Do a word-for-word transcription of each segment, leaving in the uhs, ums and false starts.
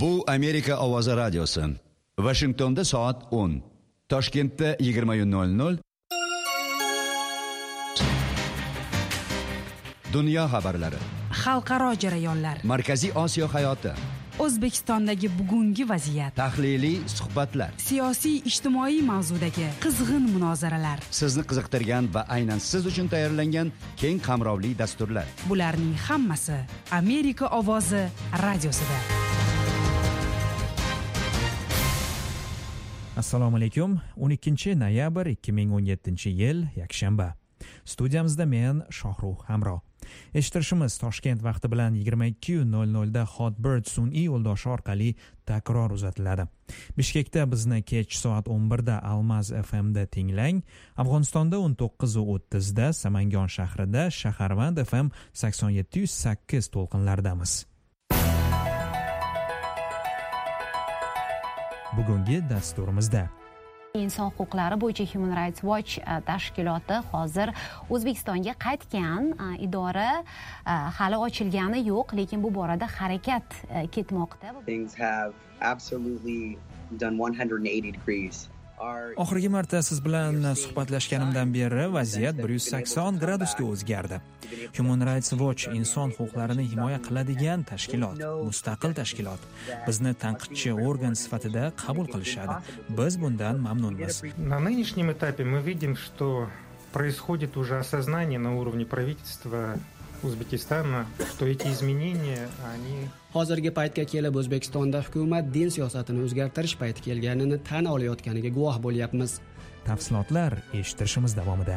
Bu Amerika ovozi radiosi. Washingtonda soat o'n, Toshkentda yigirma nol nol. Dunyo xabarlari, xalqaro jarayonlar, Markaziy Osiyo hayoti, O'zbekistondagi bugungi vaziyat, tahliliy suhbatlar, siyosiy ijtimoiy mavzudagi qizg'in munozaralar, sizni qiziqtirgan va aynan siz uchun tayyorlangan keng qamrovli dasturlar. Bularning hammasi Amerika ovozi radiosida. Assalomu alaykum. o'n ikkinchi noyabr ikki ming o'n yettinchi yil yakshanba. Studiyamizda men Shohruh Hamro. Eshittirishimiz Toshkent vaqti bilan yigirma ikki nol nol da Hotbird sun'iy yo'ldoshi orqali takror uzatiladi. Bishkekda bizni kech soat o'n bir da Almaz F M da tinglang. Afg'onistonda o'n to'qqiz o'ttiz da, Samangon shahrida Shaharvand F M sakson yetti yuz sakkiz to'lqinlaridamiz. Bugungi dasturimizda Inson huquqlari bo'yicha Human Rights Watch tashkiloti hozir O'zbekistonga qaytgan. Idora hali ochilgani yo'q, lekin bu borada harakat ketmoqda. Things have absolutely done one hundred eighty degrees. Oxirgi marta siz bilan suhbatlashganimdan beri vaziyat bir yuz sakson gradusga o'zgardi. Human Rights Watch inson huquqlarini himoya qiladigan tashkilot, mustaqil tashkilot. Bizni tanqidchi organ sifatida qabul qilishadi. Biz bundan mamnunmiz. На нынешнем этапе мы видим, что происходит уже осознание на уровне правительства O'zbekistona, что эти изменения, они Hozirgi paytga kelib O'zbekistonda hukumat din siyosatini o'zgartirish payti kelganini tan olayotganiga guvoh bo'lyapmiz. Tafsilotlar eshittirishimiz davomida.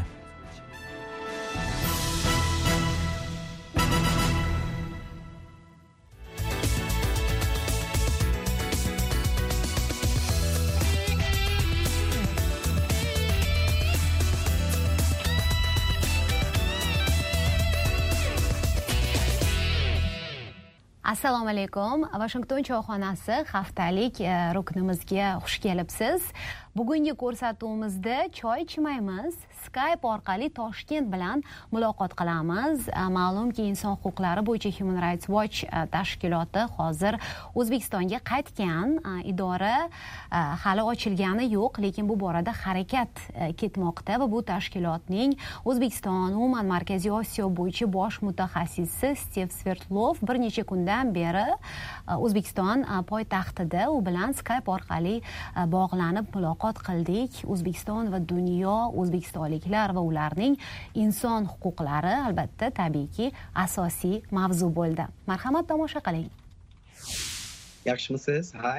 Assalomu alaykum. Washington choyxonasi haftalik ruknimizga xush kelibsiz. Bugungi ko'rsatuvimizda choy ichmaymiz, Skype orqali Toshkent bilan muloqot qilamiz. Ma'lumki, inson huquqlari bo'yicha Human Rights Watch tashkiloti hozir O'zbekistonga qaytgan. Idora hali ochilgani yo'q, lekin bu borada harakat ketmoqda va bu tashkilotning O'zbekiston, umuman Markaziy Osiyo bo'yicha bosh mutaxassisi Steve Svertlov bir necha kundan beri O'zbekiston poytaxtida u bilan Skype orqali bog'lanib muloqot qildik. O'zbekiston va dunyo, o'zbekistonliklar va ularning inson huquqlari albatta tabiiyki asosiy mavzu bo'ldi. Marhamat, tomosha qiling. Yaxshimisiz? Hi.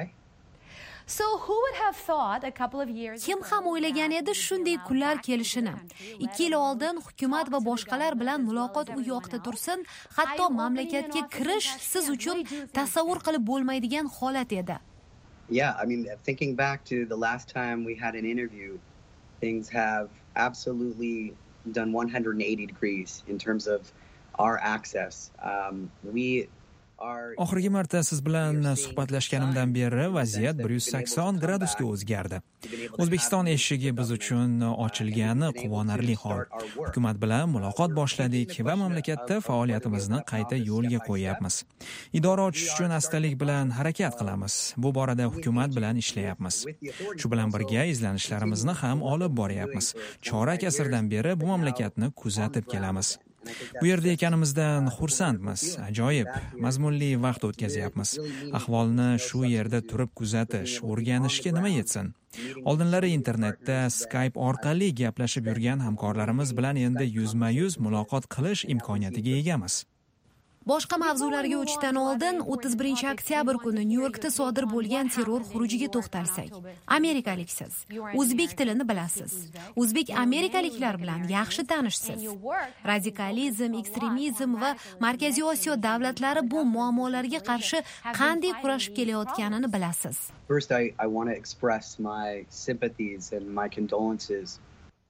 So who would have thought a couple of years Kim ham o'ylagan edi shunday kunlar kelishini? ikki yil oldin hukumat va boshqalar bilan muloqot u yoqda tursin, hatto mamlakatga kirish siz uchun tasavvur qilib bo'lmaydigan holat edi. Yeah, I mean, thinking back to the last time we had an interview, things have absolutely done one hundred eighty degrees in terms of our access. Um, we Oxirgi marta siz bilan suhbatlashganimdan beri vaziyat bir yuz sakson gradusga o'zgardi. O'zbekiston eshigi biz uchun ochilgani quvonarli hol. Hukumat bilan muloqot boshladik va mamlakatda faoliyatimizni qayta yo'lga qo'yapmiz. Idora ochish uchun astalik bilan harakat qilamiz. Bu borada hukumat bilan ishlayapmiz. Shu bilan birga izlanishlarimizni ham olib boryapmiz. Chorak asrdan beri bu mamlakatni kuzatib kelamiz. Bu yerda ekanimizdan xursandmiz. Ajoyib, mazmunli vaqt o'tkazyapmiz. Ahvolni shu yerda turib kuzatish, o'rganishga nima yetsin? Oldinlari internetda Skype orqali gaplashib yurgan hamkorlarimiz bilan endi yuzma-yuz muloqot qilish imkoniyatiga egamiz. Boshqa mavzularga o'tishdan oldin o'ttiz birinchi oktyabr kuni Nyu-Yorkda sodir bo'lgan terror xurujiga to'xtalsak. Amerikaliksiz, o'zbek tilini bilasiz. O'zbek amerikaliklar bilan yaxshi tanishsiz. Radikalizm, ekstremizm va Markaziy Osiyo davlatlari bu muammolarga qarshi qanday kurashib kelayotganini bilasiz. First, I, I want to express my sympathies and my condolences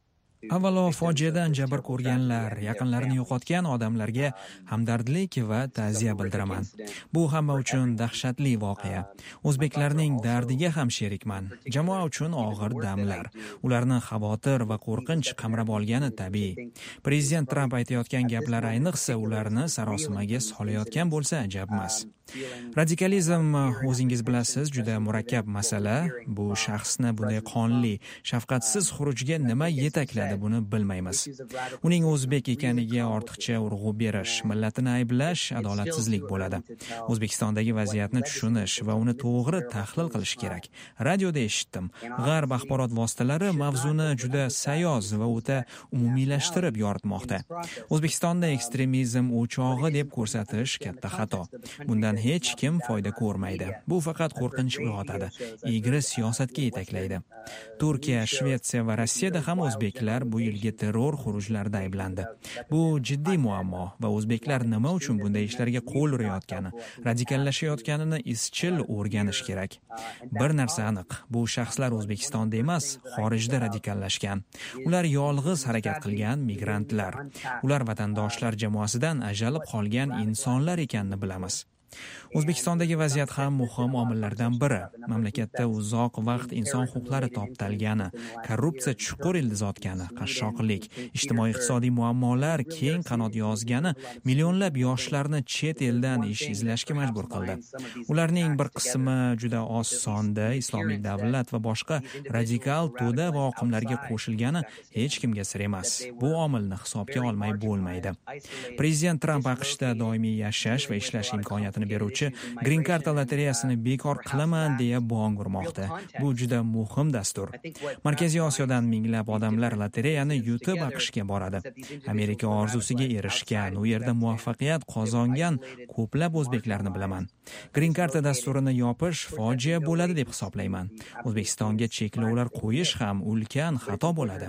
Avvalo, fojiadan jabr ko'rganlar, yaqinlarini yo'qotgan odamlarga hamdardlik va ta'ziya bildiraman. Bu hamma uchun dahshatli voqea. O'zbeklarning dardiga ham sherikman. Jamoa uchun og'ir damlar. Ularni xavotir va qo'rqinch qamrab olgani tabiiy. Prezident Tramp aytayotgan gaplar ayniqsa ularni sarosimaga solayotgan bo'lsa ajab emas. Radikalizm, o'zingiz bilasiz, juda murakkab masala. Bu shaxsni bunday qonli, shafqatsiz xurujga nima yetakladi buni bilmaymiz. Uning o'zbek ekaniga ortiqcha urg'u berish, millatini ayblash adolatsizlik bo'ladi. O'zbekistondagi vaziyatni tushunish va uni to'g'ri tahlil qilish kerak. Radioda eshitdim. G'arb axborot vositalari mavzuni juda sayoz va o'ta umumiylashtirib yoritmoqda. O'zbekistonda ekstremizm o'chog'i deb ko'rsatish katta xato. Bundan hech kim foyda ko'rmaydi. Bu faqat qo'rqinch uyg'otadi, egri siyosatga yetaklaydi. Turkiya, Shvetsiya va Rossiyada ham o'zbeklar bu yilgi terror xurujlarida ayblandi. Bu jiddiy muammo va o'zbeklar nima uchun bunday ishlarga qo'l urayotgani, radikallashayotganini izchil o'rganish kerak. Bir narsa aniq, bu shaxslar O'zbekistonda emas, xorijda radikallashgan. Ular yolg'iz harakat qilgan migrantlar. Ular vatandoshlar jamoasidan ajralib qolgan insonlar ekanini bilamiz. O'zbekistondagi vaziyat ham muhim omillardan biri. Mamlakatda uzoq vaqt inson huquqlari toptalgani, korrupsiya chuqur ildiz otgani, qashshoqlik, ijtimoiy-iqtisodiy muammolar keng qanot yozgani millionlab yoshlarni chet eldan ish izlashga majbur qildi. Ularning bir qismi juda oz sonda Islomiy davlat va boshqa radikal to'da va oqimlarga qo'shilgani hech kimga sir emas. Bu omilni hisobga olmay bo'lmaydi. Prezident Tramp AQShda doimiy yashash va ishlash imkoniyatini beruvchi Green Card lotereyasini bekor qilaman deya bong urmoqda. Bu juda muhim dastur. Markaziy Osiyodan minglab odamlar lotereyani yutib AQShga boradi. Amerika orzusiga erishgan, u yerda muvaffaqiyat qozongan ko'plab o'zbeklarni bilaman. Green Card dasturini yopish fojia bo'ladi deb hisoblayman. O'zbekistonga cheklovlar qo'yish ham ulkan xato bo'ladi.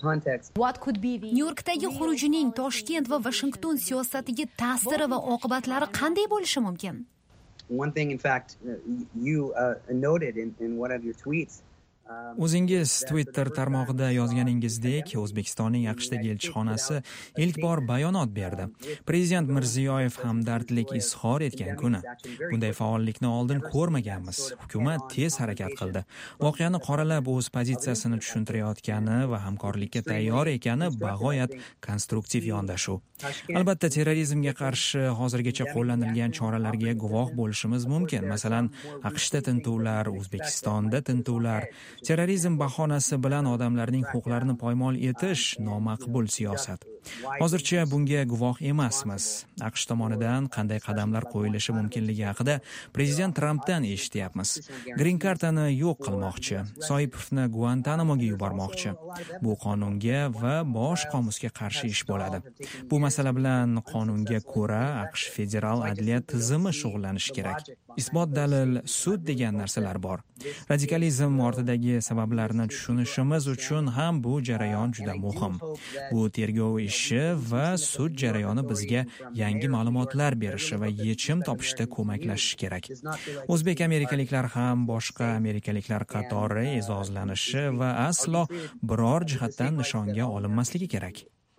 Nyu-Yorkdagi xurujining Toshkent va Washington siyosatiga ta'siri va oqibatlari qanday bo'lishi mumkin? One thing, in fact, you uh, noted in, in one of your tweets. O'zingiz Twitter tarmog'ida yozganingizdek, O'zbekistonning AQShdagi elchixonasi ilk bor bayonot berdi. Prezident Mirziyoyev hamdardlik izhor etgan kuni. Bunday faollikni oldin ko'rmaganmiz. Hukumat tez harakat qildi. Voqeani qoralab o'z pozitsiyasini tushuntirayotgani va hamkorlikka tayyor ekani bag'oyat konstruktiv yondashuv. Albatta, terrorizmga qarshi hozirgacha qo'llanilgan choralarga guvoh bo'lishimiz mumkin. Masalan, AQShda tintuvlar, O'zbekistonda tintuvlar. Terrorizm bahonasi bilan odamlarning huquqlarini poymol etish nomaqbul siyosat. Hozircha bunga guvoh emasmiz. AQSh tomonidan qanday qadamlar qo'yilishi mumkinligi haqida prezident Trampdan eshityapmiz. Green Card'ni yo'q qilmoqchi, Soipovni Guantanamoga yubormoqchi. Bu qonunga va bosh qomusga qarshi ish bo'ladi. Bu masala bilan qonunga ko'ra AQSh federal adliya tizimi shug'ullanishi kerak. Isbot dalil, sud degan narsalar bor. Radikalizm ortidagi sabablarni tushunishimiz uchun ham bu jarayon juda muhim. Bu tergov ishi va sud jarayoni bizga yangi ma'lumotlar berishi va yechim topishda ko'maklashishi kerak. O'zbek amerikaliklar ham boshqa amerikaliklar qatori e'zozlanishi va aslo biror jihatdan nishonga olinmasligi kerak.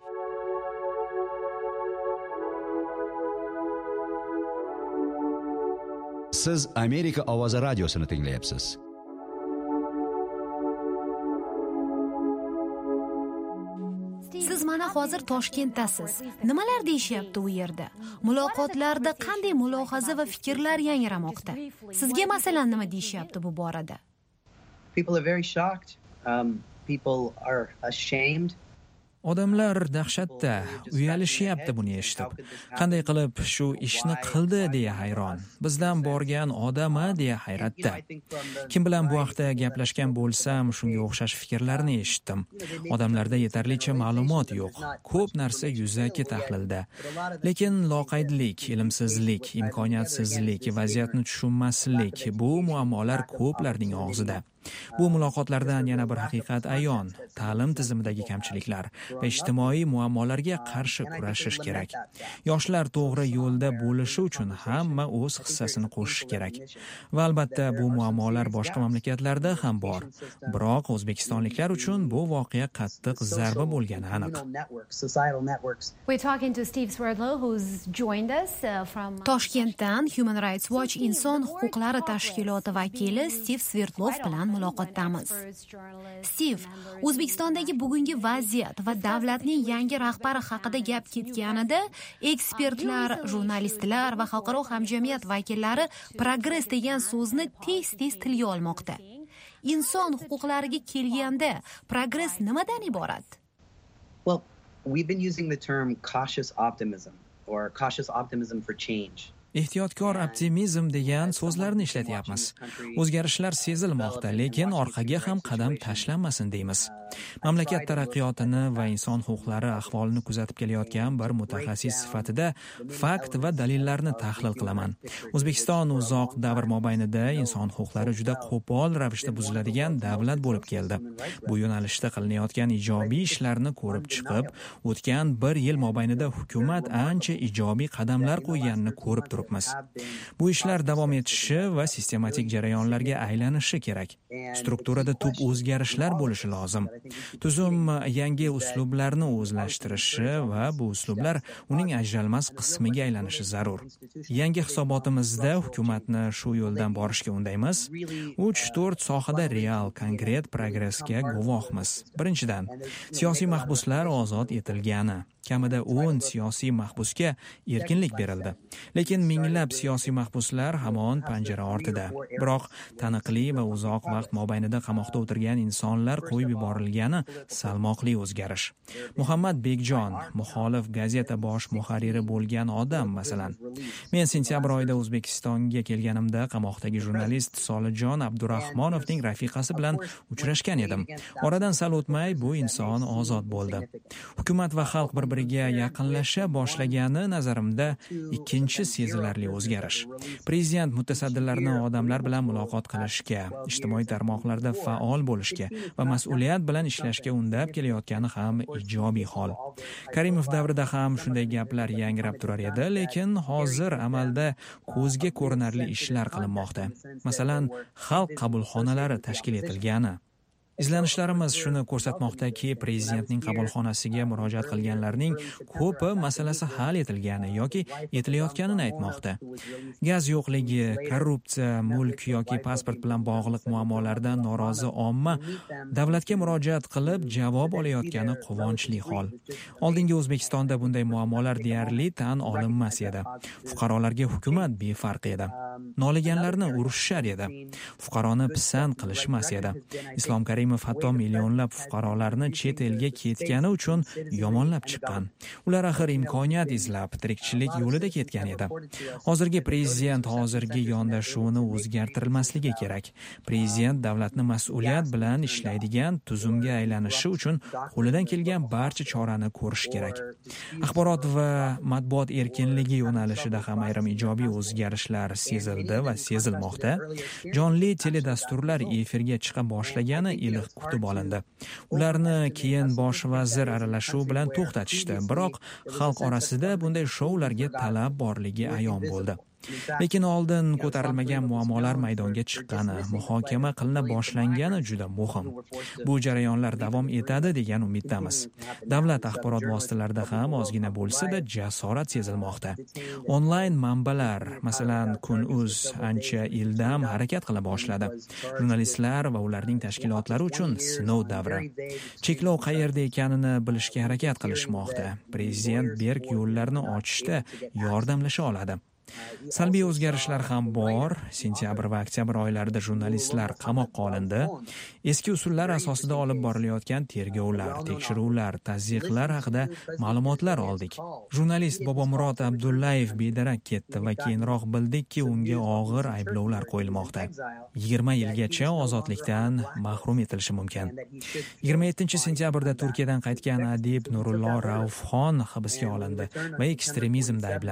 Siz Amerika ovozi radiosini tinglayapsiz. Siz mana hozir Toshkentdasiz. Nimalar deyishyapti u yerda? Muloqotlarda qanday mulohaza va fikrlar yangramoqda? Sizga masalan nima deyishyapti bu borada? People are very shocked. Um, people are ashamed. Odamlar dahshatda, uyalishyapti buni eshitib. Qanday qilib shu ishni qildi deya hayron. Bizdan borgan odami deya hayratda. Kim bilan bu haqda gaplashgan bo'lsam, shunga o'xshash fikrlarni eshitdim. Odamlarda yetarlicha ma'lumot yo'q. Ko'p narsa yuzaki tahlilda. Lekin loqaydlik, ilmsizlik, imkoniyatsizlik, vaziyatni tushunmaslik bu muammolar ko'plarning og'zida. Bu muloqotlardan yana bir haqiqat ayon: ta'lim tizimidagi kamchiliklar va ijtimoiy muammolarga qarshi kurashish kerak. Yoshlar to'g'ri yo'lda bo'lishi uchun hamma o'z hissasini qo'shishi kerak. Va albatta bu muammolar boshqa mamlakatlarda ham bor. Biroq o'zbekistonliklar uchun bu voqea qattiq zarba bo'lgani aniq. We're talking to Steve Swerdlow, who's joined us uh, from Toshkentdan Human Rights Watch inson huquqlari tashkiloti vakili Steve Swerdlow bilan muloqotdamiz. Steve, O'zbekistondagi bugungi vaziyat va davlatning yangi rahbari haqida gap ketganida, ekspertlar, jurnalistlar va xalqaro hamjamiyat vakillari progress degan so'zni tez-tez tilga olmoqda. Inson huquqlariga kelganda, progress nimadan iborat? Well, we've been using the term cautious optimism or cautious optimism for change. Ehtiyotkor optimizm degan so'zlarni ishlatyapmiz. O'zgarishlar sezilmoqda, lekin orqaga ham qadam tashlanmasin deymiz. Mamlakat taraqqiyotini va inson huquqlari ahvolini kuzatib kelayotgan bir mutaxassis sifatida fakt va dalillarni tahlil qilaman. O'zbekiston uzoq davr mobaynida inson huquqlari juda qo'pol ravishda buziladigan davlat bo'lib keldi. Bu yo'nalishda qilinayotgan ijobiy ishlarni ko'rib chiqib, o'tgan bir yil mobaynida hukumat ancha ijobiy qadamlar qo'yganini ko'rib turibmiz. Bu ishlar davom etishi va sistematik jarayonlarga aylanishi kerak. Strukturada tub o'zgarishlar bo'lishi lozim. Tuzum yangi uslublarni o'zlashtirishi va bu uslublar uning ajralmas qismiga aylanishi zarur. Yangi hisobotimizda hukumatni shu yo'ldan borishga undaymiz. uch to'rt sohada real, konkret progressga guvohmiz. Birinchidan, siyosiy mahbuslar ozod etilgani. Kamida o'n siyosiy mahbusga erkinlik berildi. Lekin minglab siyosiy mahbuslar hamon panjara ortida. Biroq taniqli va uzoq vaqt mobaynida qamoqda o'tirgan insonlar qo'yib yuborilgani salmoqli o'zgarish. Muhammad Bekjon, muxolif gazeta bosh muharriri bo'lgan odam, masalan. Men sentyabr oyida O'zbekistonga kelganimda qamoqdagi jurnalist Solijon Abdurahmonovning rafiqasi bilan uchrashgan edim. Oradan sal o'tmay bu inson ozod bo'ldi. Hukumat va xalq bir biriga yaqinlasha boshlagani nazarimda ikkinchi sezilarli o'zgarish. Prezident mutasaddilarni odamlar bilan muloqot qilishga, ijtimoiy tarmoqlarda faol bo'lishga va mas'uliyat bilan ishlashga undab kelayotgani ham ijobiy hol. Karimov davrida ham shunday gaplar yangrab turar edi, lekin hozir amalda ko'zga ko'rinarli ishlar qilinmoqda. Masalan, xalq qabulxonalari tashkil etilgani. Izlanishlarimiz shuni ko'rsatmoqdaki, prezidentning qabulxonasiga murojaat qilganlarning ko'pi masalasi hal etilgani yoki etilayotganini aytmoqda. Gaz yo'qligi, korrupsiya, mulk yoki pasport bilan bog'liq muammolardan norozi omma davlatga murojaat qilib javob olayotgani quvonchli hol. Oldingi O'zbekistonda bunday muammolar deyarli tan olinmas edi. Fuqarolarga hukumat befarq edi. Noliganlarni urishar edi. Fuqaroni pisand qilishmas edi. Islom Karimov hatto millionlab fuqarolarni chet elga ketgani uchun yomonlab chiqqan. Ular axir imkoniyat izlab, tirikchilik yo'lida ketgan edi. Hozirgi prezident hozirgi yondashuvini o'zgartirilmasligi kerak. Prezident davlatni mas'uliyat bilan ishlaydigan tuzumga aylanishi uchun qo'lidan kelgan barcha chorani ko'rish kerak. Axborot va matbuot erkinligi yo'nalishida ham ayrim ijobiy o'zgarishlar sezildi va sezilmoqda. Jonli teledasturlar efirga chiqa boshlagani iliq kutib olindi. Ularni keyin bosh vazir aralashuv bilan to'xtatishdi, biroq xalq orasida bunday shoularga talab borligi ayon bo'ldi. Lekin oldin ko'tarilmagan muammolar maydonga chiqqani, muhokama qilina boshlangani juda muhim. Bu jarayonlar davom etadi degan umiddamiz. Davlat axborot vositalarida ham ozgina bo'lsa-da jasorat sezilmoqda. Onlayn manbalar, masalan, Kun.uz ancha ildam harakat qila boshladi. Jurnalistlar va ularning tashkilotlari uchun sinov davri. Cheklov qayerda ekanini bilishga harakat qilishmoqda. Prezident berk yo'llarni ochishda yordamlasha oladi. Salbiy o'zgarishlar ham bor. Sentyabr va oktyabr oylarida jurnalistlar qamoqqa olindi. Eski usullar asosida olib borilayotgan tergovlar, tekshiruvlar, tazyiqlar haqida ma'lumotlar oldik. Jurnalist Bobomurod Abdullayev bedarak ketdi va keyinroq bildikki, unga og'ir ayblovlar qo'yilmoqda. yigirma yilgacha ozodlikdan mahrum etilishi mumkin. yigirma yettinchi sentyabrda Turkiyadan qaytgan adib Nurullo Raufxon hibsga olindi va ekstremizmda ayblandi.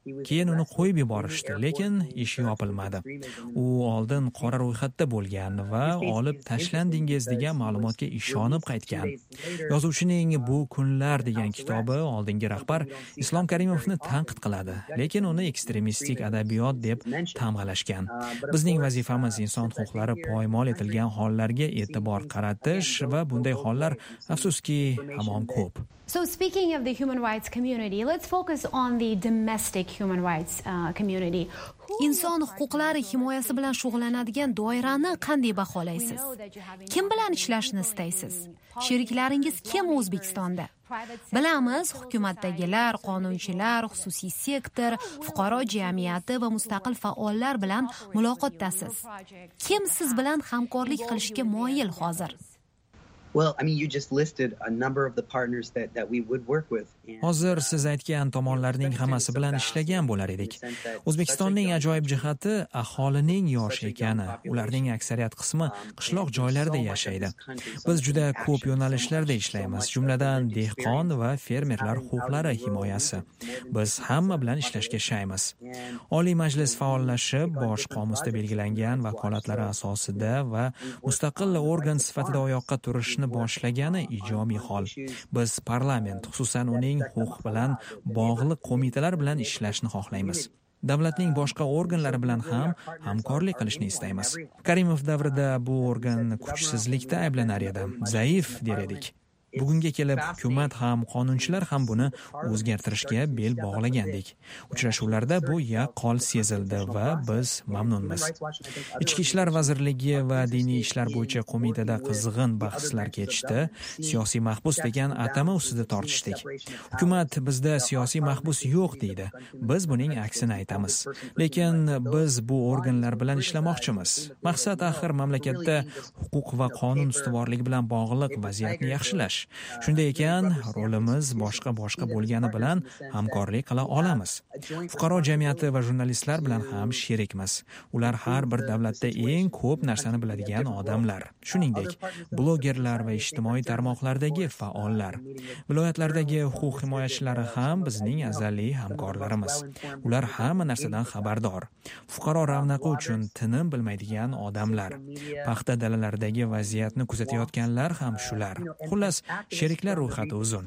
Keyin uni qo'yib yuborishdi, lekin ish yopilmadi. U oldin qora ro'yxatda bo'lgan va olib tashlandingiz degan ma'lumotga ishonib qaytgan. Yozuvchining Bu kunlar degan kitobi oldingi rahbar Islom Karimovni tanqid qiladi, lekin uni ekstremistik adabiyot deb tamg'alashgan. Bizning vazifamiz inson huquqlari poymol etilgan hollarga e'tibor qaratish va bunday hollar afsuski hamon ko'p. So speaking of the human rights community, let's focus on the domestic human rights uh, community. Inson huquqlari himoyasi bilan shug'ullanadigan doirani qanday baholaysiz? Kim bilan ishlashni istaysiz? Sheriklaringiz kim O'zbekistonda? Bilamiz, hukumatdagilar, qonunchilar, xususiy sektor, fuqaro jamiyati va mustaqil faollar bilan muloqotdasiz. Kim siz bilan hamkorlik qilishga moyil hozir? Well, I mean, you just listed a number of the partners that, that we would work with. Hozir siz aytgan tomonlarning hammasi bilan ishlagan bo'lar edik. O'zbekistonning ajoyib jihati aholining yosh ekani. Ularning aksariyat qismi qishloq joylarda yashaydi. Biz juda ko'p yo'nalishlarda ishlaymiz, jumladan dehqon va fermerlar huquqlari himoyasi. Biz hamma bilan ishlashga shaymiz. Oliy Majlis faollashib, bosh qomusda belgilangan vakolatlari asosida va mustaqil organ sifatida oyoqqa turishni boshlagani ijobiy hol. Biz parlament, xususan uning huquq bilan bog'liq qo'mitalar bilan ishlashni xohlaymiz. Davlatning boshqa organlari bilan ham hamkorlik qilishni istaymiz. Karimov davrida bu organ kuchsizlikda ayblanar edi, zaif der edik. Bugunga kelib hukumat ham, qonunchilar ham buni o'zgartirishga bel bog'lagandik. Uchrashuvlarda bu yaqqol sezildi va biz mamnunmiz. Ichki ishlar vazirligi va diniy ishlar bo'yicha qo'mitada qizg'in bahslar kechdi. Siyosiy mahbus degan atama ustida tortishdik. Hukumat bizda siyosiy mahbus yo'q deydi. Biz buning aksini aytamiz. Lekin biz bu organlar bilan ishlamoqchimiz. Maqsad axir mamlakatda huquq va qonun ustuvorligi bilan bog'liq vaziyatni yaxshilash. Shunday ekan, rolimiz boshqa-boshqa bo'lgani bilan hamkorlik qila olamiz. Fuqaro jamiyati va jurnalistlar bilan ham sherikmiz. Ular har bir davlatda eng ko'p narsani biladigan odamlar. Shuningdek, blogerlar va ijtimoiy tarmoqlardagi faollar. Viloyatlardagi huquq himoyachilari ham bizning azaliy hamkorlarimiz. Ular hamma narsadan xabardor. Fuqaro ravnaqi uchun tinim bilmaydigan odamlar. Paxta dalalaridagi vaziyatni kuzatayotganlar ham shular. Xullas, sheriklar ro'yxati uzun.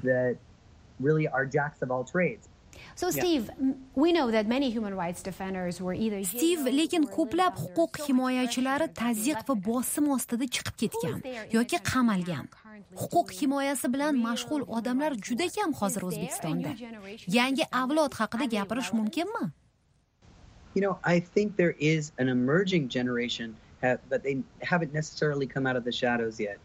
So Steve, we know that many human rights defenders were either Steve, lekin ko'plab huquq himoyachilari tazyiq va bosim ostida chiqib ketgan yoki qamalgan. Huquq himoyasi bilan mashg'ul odamlar juda kam hozir O'zbekistonda. Yangi avlod haqida gapirish mumkinmi? You know, I think there is an emerging generation, but they haven't necessarily come out of the shadows yet.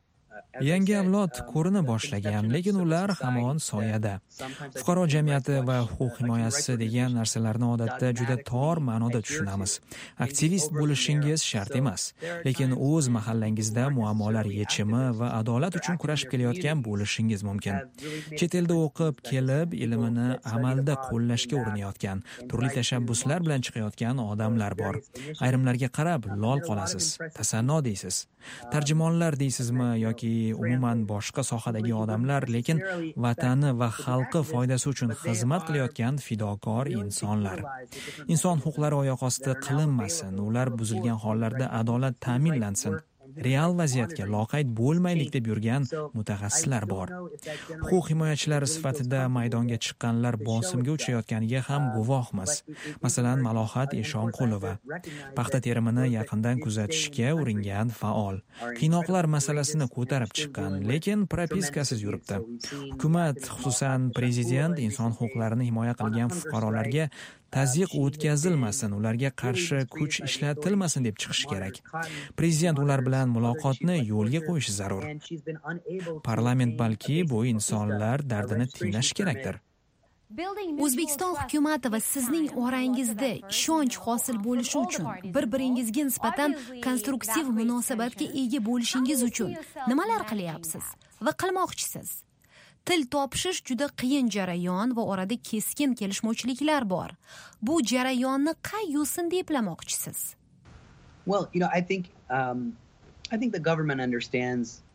Yangi avlod ko'rina boshlagan, lekin ular hamon soyada. Fuqaro jamiyati va huquq himoyasi degan narsalarni odatda juda tor ma'noda tushunamiz. Aktivist bo'lishingiz shart emas, lekin o'z mahallangizda muammolar yechimi va adolat uchun kurashib kelayotgan bo'lishingiz mumkin. Chet elda o'qib kelib, ilmini amalda qo'llashga urinayotgan, turli tashabbuslar bilan chiqayotgan odamlar bor. Ayrimlarga qarab lol qolasiz, tasanno deysiz. Tarjimonlar deysizmi yoki umuman boshqa sohadagi odamlar, lekin vatani va xalqi foydasi uchun xizmat qilayotgan fidokor insonlar. Inson huquqlari oyoq osti qilinmasin, ular buzilgan hollarda adolat ta'minlansin. Real vaziyatga loqayd bo'lmaylik deb yurgan mutaxassislar bor. Huquq himoyachilari sifatida maydonga chiqqanlar bosimga uchayotganiga ham guvohmiz. Masalan, Malohat Eshonqulova, paxta terimini yaqindan kuzatishga uringan faol. Qiynoqlar masalasini ko'tarib chiqqan, lekin propiskasiz yuribdi. Hukumat, xususan prezident inson huquqlarini himoya qilgan fuqarolarga tazyiq o'tkazilmasin, ularga qarshi kuch ishlatilmasin deb chiqish kerak. Prezident ular bilan muloqotni yo'lga qo'yishi zarur. Parlament balki bu insonlar dardini tinglashi kerakdir. O'zbekiston hukumati va sizning orangizda ishonch hosil bo'lishi uchun, bir-biringizga nisbatan konstruktiv munosabatga ega bo'lishingiz uchun nimalar qilyapsiz va qilmoqchisiz? Til topishish juda qiyin jarayon va orada keskin kelishmovchiliklar bor. Bu jarayonni qay yo'sinda eplamoqchisiz? Well, you know, I think um I think the government understands.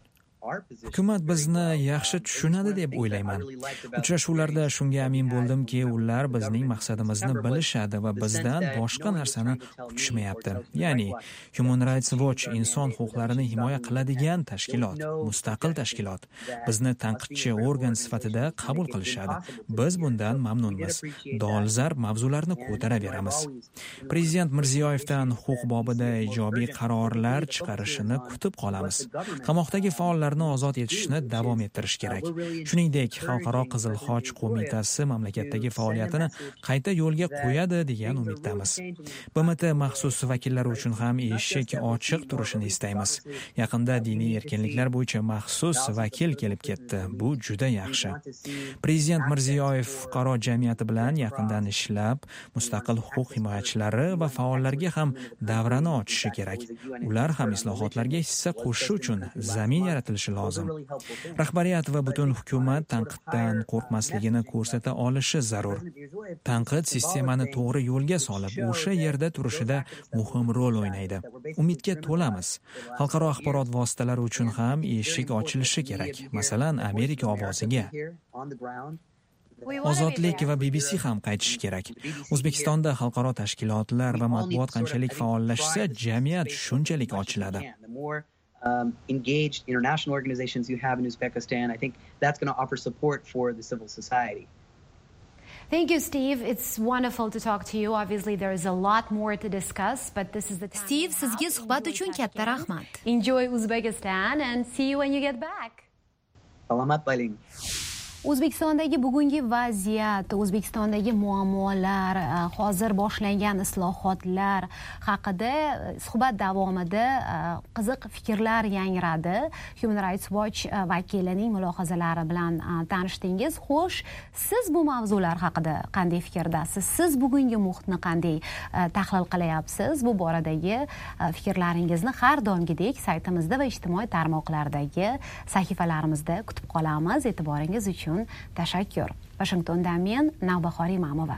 Hukumat bizni yaxshi tushunadi deb o'ylayman. Uchrashuvlarda shunga amin bo'ldimki, ular bizning maqsadimizni bilishadi va bizdan boshqa narsani kutishmayapti. Ya'ni Human Rights Watch inson huquqlarini himoya qiladigan tashkilot, mustaqil tashkilot. Bizni tanqidchi organ sifatida qabul qilishadi. Biz bundan mamnunmiz. Dolzarb mavzularni ko'taraveramiz. Prezident Mirziyoyevdan huquq bobida ijobiy qarorlar chiqarishini kutib qolamiz. Qamoqdagi faollarni ozod etishni davom ettirish kerak. Shuningdek, Xalqaro Qizil Xoch qo'mitasi mamlakatdagi faoliyatini qayta yo'lga qo'yadi degan umiddamiz. B M T maxsus vakillari uchun ham eshik ochiq turishini istaymiz. Yaqinda diniy erkinliklar bo'yicha maxsus vakil kelib ketdi. Bu juda yaxshi. Prezident Mirziyoyev fuqaro jamiyati bilan yaqindan ishlab, mustaqil huquq himoyachilari va faollarga ham davrani ochishi kerak. Ular ham islohotlarga hissa qo'shishi uchun zamin yaratilishi lozim. Rahbariyat va butun hukumat tanqiddan qo'rqmasligini ko'rsata olishi zarur. Tanqid sistemani to'g'ri yo'lga solib, o'sha yerda turishida muhim rol o'ynaydi. Umidga to'lamiz. Xalqaro axborot vositalari uchun ham eshik ochilishi kerak. Masalan, Amerika ovoziga. Ozodlik va B B C ham qaytishi kerak. O'zbekistonda xalqaro tashkilotlar va matbuot qanchalik faollashsa, jamiyat shunchalik ochiladi. Um, engaged international organizations you have in Uzbekistan, I think that's going to offer support for the civil society. Thank you, Steve. It's wonderful to talk to you. Obviously, there is a lot more to discuss, but this is the time. Steve, sizga suhbat uchun katta rahmat. Enjoy Uzbekistan and see you when you get back. Salomat bo'ling. O'zbekistondagi bugungi vaziyat, O'zbekistondagi muammolar, hozir boshlangan islohotlar haqida suhbat davomida qiziq fikrlar yangradi. Human Rights Watch vakilining mulohazalari bilan tanishdingiz. Xo'sh, siz bu mavzular haqida qanday fikrdasiz? Siz bugungi muhitni qanday tahlil qilyapsiz? Bu boradagi fikrlaringizni har doimgidek saytimizda va ijtimoiy tarmoqlardagi sahifalarimizda kutib qolamiz. E'tiboringiz uchun tashakkur. Washingtondan men Navbahor Imamova.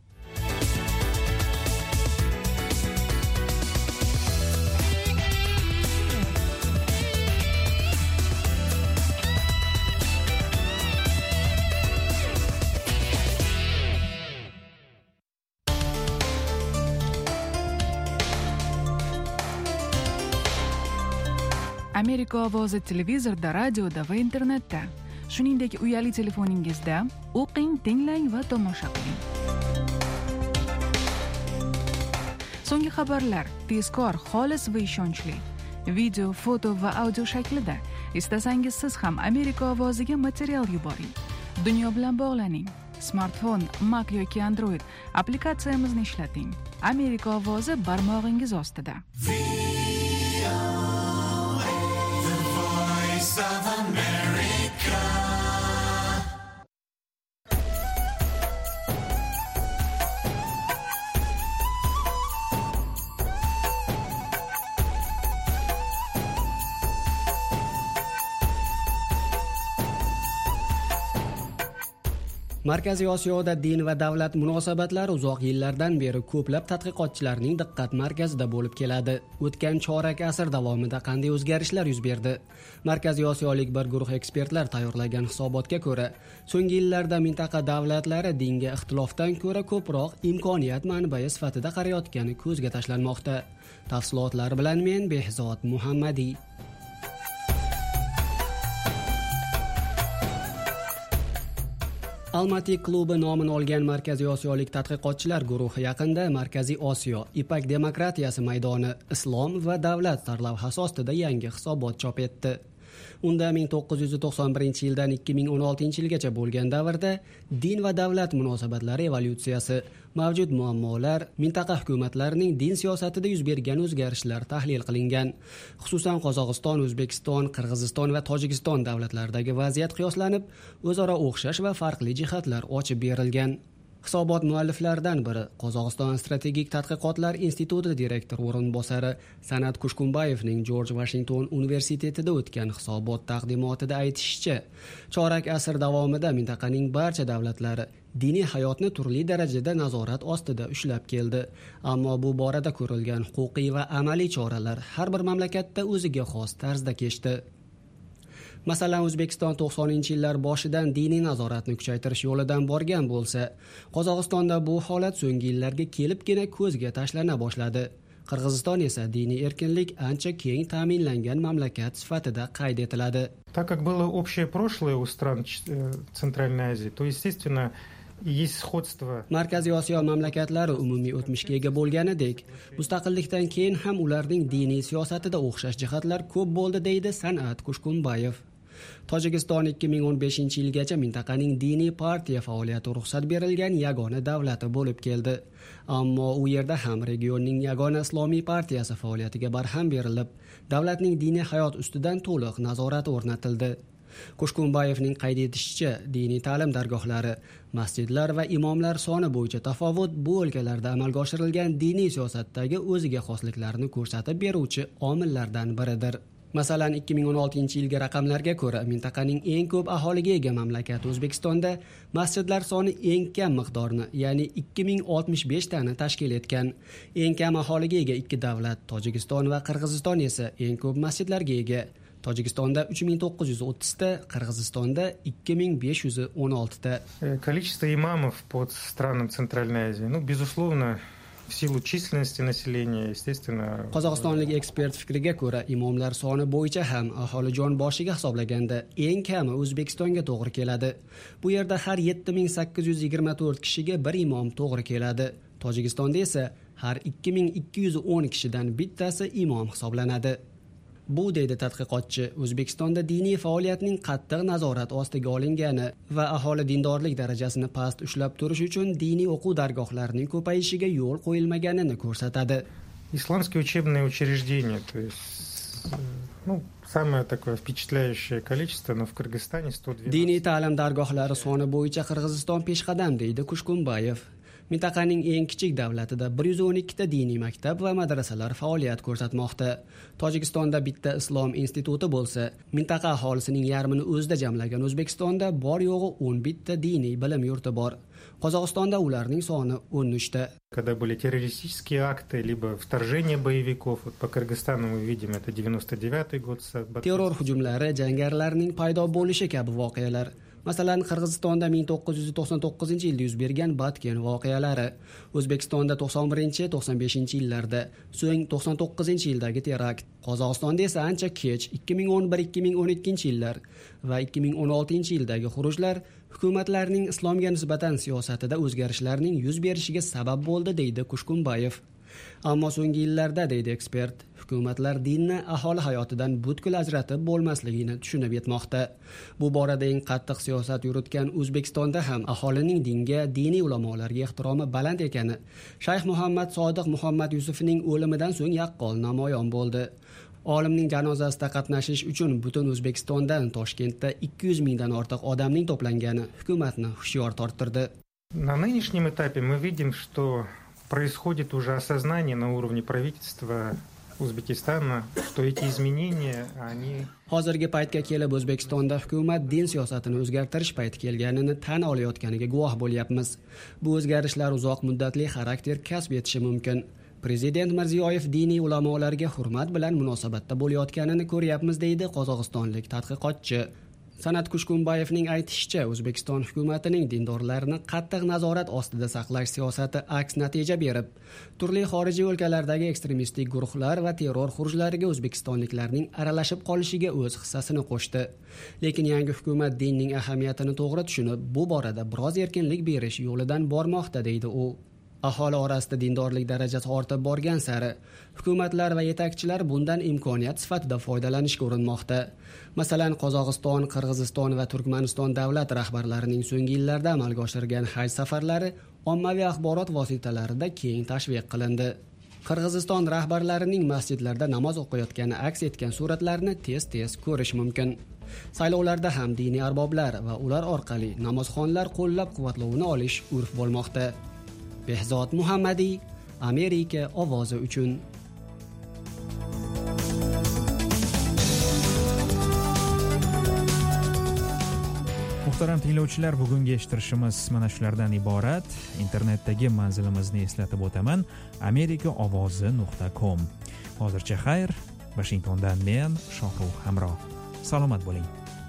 Amerika ovozi televizorda, radioda va internetda. Shuningdek, uyali telefoningizda o'qing, tinglang va tomosha qiling. So'nggi xabarlar tezkor, xolis va ishonchli. Video, foto va audio shaklida. Istasangiz siz ham Amerika ovoziga material yuboring. Dunyo bilan bog'laning. Smartfon, Mac yoki Android applikatsiyamizni ishlating. Amerika ovozi barmog'ingiz ostida. Markaziy Osiyoda din va davlat munosabatlari uzoq yillardan beri ko'plab tadqiqotchilarning diqqat markazida bo'lib keladi. O'tgan chorak asr davomida qanday o'zgarishlar yuz berdi? Markaziy Osiyolik bir guruh ekspertlar tayyorlagan hisobotga ko'ra, so'nggi yillarda mintaqa davlatlari dinga ixtilofdan ko'ra ko'proq imkoniyat manbai sifatida qarayotgani ko'zga tashlanmoqda. Tafsilotlar bilan men Behzod Muhammadiy. Almaty klubi nomini olgan Markaziy Osiyolik tadqiqotchilar guruhi yaqinda Markaziy Osiyo, Ipak demokratiyasi maydoni, islom va davlat sarlavhasi ostida yangi hisobot chop etdi. Unda ming to'qqiz yuz to'qson birinchi yildan ikki ming o'n oltinchi yilgacha bo'lgan davrda din va davlat munosabatlari evolyutsiyasi, mavjud muammolar, mintaqa hukumatlarining din siyosatida yuz bergan o'zgarishlar tahlil qilingan. Xususan Qozog'iston, O'zbekiston, Qirg'iziston va Tojikiston davlatlaridagi vaziyat qiyoslanib, o'zaro o'xshash va farqli jihatlar ochib berilgan. Hisobot mualliflaridan biri Qozog'iston strategik tadqiqotlar instituti direktor o'rinbosari San'at Kushkumbayevning George Washington universitetida o'tgan hisobot taqdimotida aytishicha, chorak asr davomida mintaqaning barcha davlatlari diniy hayotni turli darajada nazorat ostida ushlab keldi. Ammo bu borada ko'rilgan huquqiy va amaliy choralar har bir mamlakatda o'ziga xos tarzda kechdi. Masalan, O'zbekiston to'qsoninchi yillar boshidan diniy nazoratni kuchaytirish yo'lidan borgan bo'lsa, Qozog'istonda bu holat so'nggi yillarga kelibgina ko'zga tashlana boshladi. Qirg'iziston esa diniy erkinlik ancha keng ta'minlangan mamlakat sifatida qayd etiladi. Так как было общее прошлое у стран Центральной Азии, то, естественно, есть сходство. Markaziy Osiyo mamlakatlari umumiy o'tmishga ega bo'lganidek, mustaqillikdan keyin ham ularning diniy siyosatida o'xshash jihatlar ko'p bo'ldi, deydi San'at Kushkunbayev. Tojikiston ikki ming o'n beshinchi yilgacha mintaqaning diniy partiya faoliyati ruxsat berilgan yagona davlati bo'lib keldi. Ammo u yerda ham regionning yagona islomiy partiyasi faoliyatiga barham berilib, davlatning diniy hayot ustidan to'liq nazorat o'rnatildi. Kushkunbayevning qayd etishicha, diniy ta'lim dargohlari, masjidlar va imomlar soni bo'yicha tafovut bu o'lkalarda amalga oshirilgan diniy siyosatdagi o'ziga xosliklarni ko'rsatib beruvchi omillardan biridir. Masalan, ikki ming o'n oltinchi yilgi raqamlarga ko'ra, mintaqaning eng ko'p aholiga ega mamlakati O'zbekistonda masjidlar soni eng kam miqdorni, ya'ni ikki ming oltmish besh tani tashkil etgan. Eng kam aholiga ega ikki davlat, Tojikiston va Qirg'iziston esa eng ko'p masjidlarga ega. Tojikistonda uch ming to'qqiz yuz o'ttiz ta, Qirg'izistonda ikki ming besh yuz o'n olti ta. Количество имамов по странам Центральной Азии, ну, безусловно, в силу численности населения, естественно. Qozog'istonlik ekspert fikriga ko'ra, imomlar soni bo'yicha ham aholi jon boshiga hisoblaganda eng kami O'zbekistonga to'g'ri keladi. Bu yerda har yetti ming sakkiz yuz yigirma to'rt kishiga bir imom to'g'ri keladi. Tojikistonda esa har ikki ming ikki yuz o'n kishidan bittasi imom hisoblanadi. Bu, deydi tadqiqotchi, O'zbekistonda diniy faoliyatning qattiq nazorat ostiga olingani va aholi dindorlik darajasini past ushlab turish uchun diniy o'quv dargohlarining ko'payishiga yo'l qo'yilmaganini ko'rsatadi. Исламские учебные учреждения, то есть, ну, самое такое впечатляющее количество, но в Кыргызстане сто двенадцать. Diniy ta'lim dargohlari soni bo'yicha Qirg'iziston peshqadam, deydi Kushkunbayev. Mintaqaning eng kichik davlatida bir yuz o'n ikki ta diniy maktab va madrasalar faoliyat ko'rsatmoqda. Tojikistonda bitta islom instituti bo'lsa, mintaqa aholisining yarmini o'zida jamlagan O'zbekistonda bor yo'g'i o'n bitta diniy bilim yurti bor. Qozog'istonda ularning soni o'n uch ta. Когда были террористические акты, либо вторжение боевиков, вот по Кыргызстану мы видим, это девяносто девятый год. Terror hujumlari, jangarilarning paydo bo'lishi kabi voqealar. Masalan, Qirg'izistonda ming to'qqiz yuz to'qson to'qqizinchi yilda yuz bergan Batken voqealari, O'zbekistonda to'qson birinchi to'qson beshinchi yillarda, so'ng to'qson to'qqizinchi yildagi terakt, Qozog'istonda esa ancha kech ikki ming o'n bir ikki ming o'n ikkinchi yillar va ikki ming o'n oltinchi yildagi xurujlar hukumatlarning islomga nisbatan siyosatida o'zgarishlarning yuz berishiga sabab bo'ldi, deydi Kushkunbayev. Ammo so'nggi yillarda, deydi ekspert, hukumatlar dinni aholi hayotidan butkul ajratib bo'lmasligini tushunib yetmoqda. Bu borada eng qattiq siyosat yuritgan O'zbekistonda ham aholining dinga, diniy ulamolarga ehtiromi baland ekani Shayx Muhammad Sodiq Muhammad Yusufning o'limidan so'ng yaqqol namoyon bo'ldi. Olimning janozasida qatnashish uchun butun O'zbekistondan Toshkentda ikki yuz mingdan ortiq odamning to'plangani hukumatni hushyor torttirdi. На нынешнем этапе мы видим, что происходит уже осознание на уровне правительства Узбекистана, что эти изменения, они... Hozirgi paytga kelib O'zbekistonda hukumat din siyosatini o'zgartirish payti kelganini tan olayotganiga guvoh bo'lyapmiz. Bu o'zgarishlar uzoq muddatli xarakter kasb etishi mumkin. Prezident Mirziyoyev diniy ulamolarga hurmat bilan munosabatda bo'layotganini ko'ryapmiz, deydi qozog'istonlik tadqiqotchi. San'at Kushkunbayevning aytishicha, O'zbekiston hukumatining dindorlarni qattiq nazorat ostida saqlash siyosati aks natija berib, turli xorijiy o'lkalardagi ekstremistik guruhlar va terror xurujlariga o'zbekistonliklarning aralashib qolishiga o'z hissasini qo'shdi. Lekin yangi hukumat dinning ahamiyatini to'g'ri tushunib, bu borada biroz erkinlik berish yo'lidan bormoqda, deydi u. Aholi orasida dindorlik darajasi ortib borgan sari hukumatlar va yetakchilar bundan imkoniyat sifatida foydalanishga urinmoqda. Masalan, Qozog'iston, Qirg'iziston va Turkmaniston davlat rahbarlarining so'nggi yillarda amalga oshirgan haj safarlari ommaviy axborot vositalarida keng tashviq qilindi. Qirg'iziston rahbarlarining masjidlarda namoz o'qiyotgani aks etgan suratlarni tez-tez ko'rish mumkin. Saylovlarda ham diniy arboblar va ular orqali namozxonlar qo'llab-quvvatlovini olish urf bo'lmoqda. Behzod Muhammadiy, Amerika ovozi uchun. Muhtaram tinglovchilar, bugungi eshittirishimiz mana shulardan iborat. Internetdagi manzilimizni eslatib o'taman: amerika ovozi nuqta com. Hozircha xayr, Washingtondan men Shohrux Hamro. Salomat bo'ling.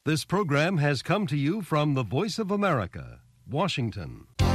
This program has come to you from the Voice of America, Washington.